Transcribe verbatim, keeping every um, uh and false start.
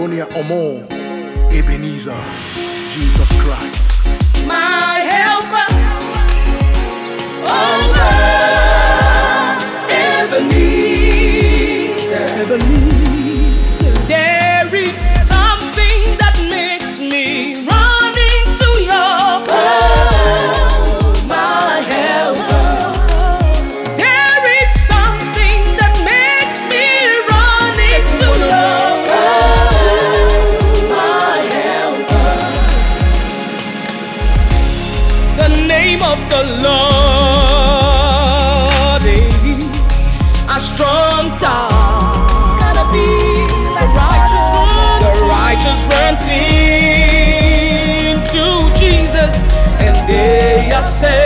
Adonai Omo, Ebenezer, Jesus Christ. My helper, over Ebenezer, Ebenezer. There is something that makes me run into your arms, my helper. There is something that makes me run into your arms, my helper. The name of the Lord is a strong tower. Gotta be the righteous ones. The righteous runs into Jesus, and they are saved.